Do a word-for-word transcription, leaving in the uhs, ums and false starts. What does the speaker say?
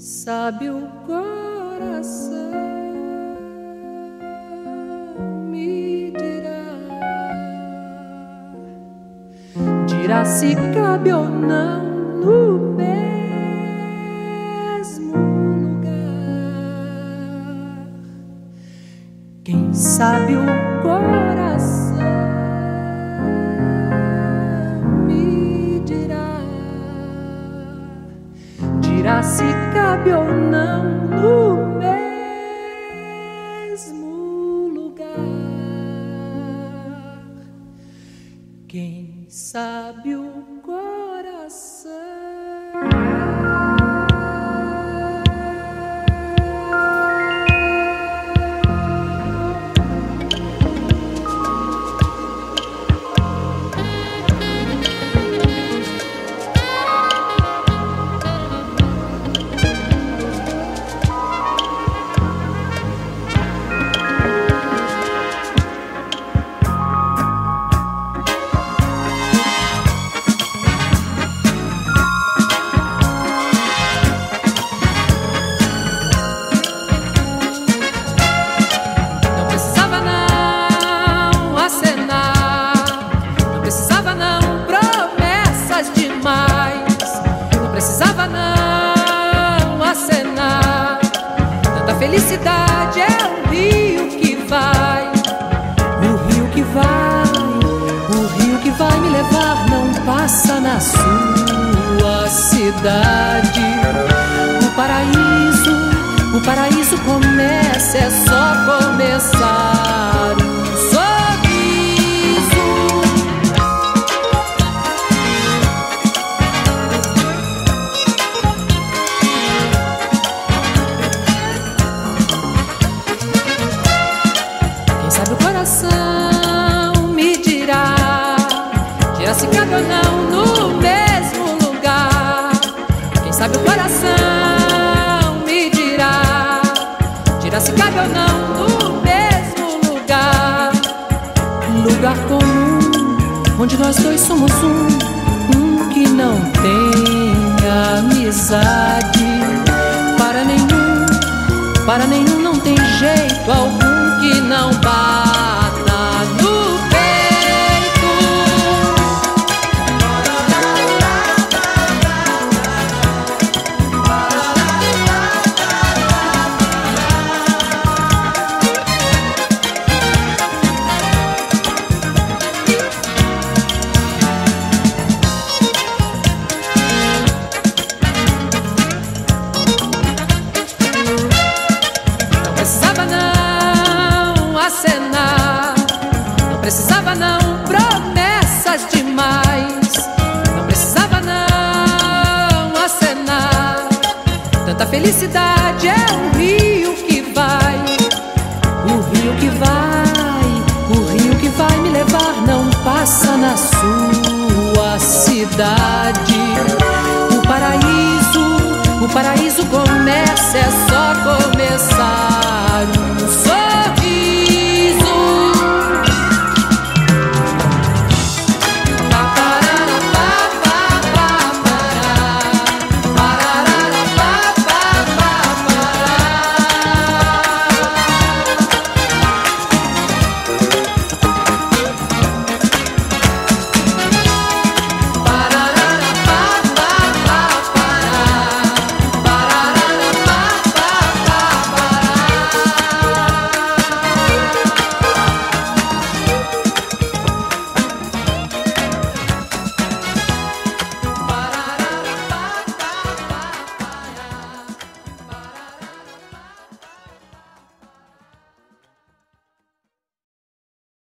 sabe o coração me dirá, dirá se cabe ou não no mesmo lugar. Quem sabe o coração me dirá, dirá se cabe ou não no mesmo lugar. Quem sabe o coração felicidade é o rio que vai, o rio que vai, o rio que vai me levar não passa na sua cidade. O paraíso, o paraíso começa, é só começar um sorriso. O coração me dirá, dirá se cabe ou não no mesmo lugar. Quem sabe o coração me dirá, dirá se cabe ou não no mesmo lugar. Lugar comum, onde nós dois somos um, um que não tem amizade. Para nenhum, para nenhum não tem jeito algum que não bata no peito. Não precisava não acenar, não precisava não promessas demais, não precisava não acenar. Tanta felicidade é o rio que vai, o rio que vai, o rio que vai me levar não passa na sua cidade. O paraíso, o paraíso começa, é só começar.